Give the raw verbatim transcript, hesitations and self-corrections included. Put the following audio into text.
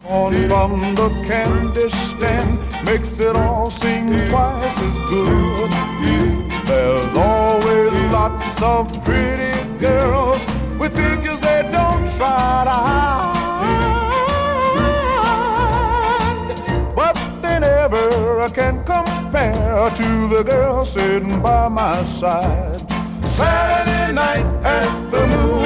On from the candy stand makes it all seem twice as good. There's always lots of pretty girls with figures they don't try to hide, but they never can compare to the girl sitting by my side. Saturday night at the moon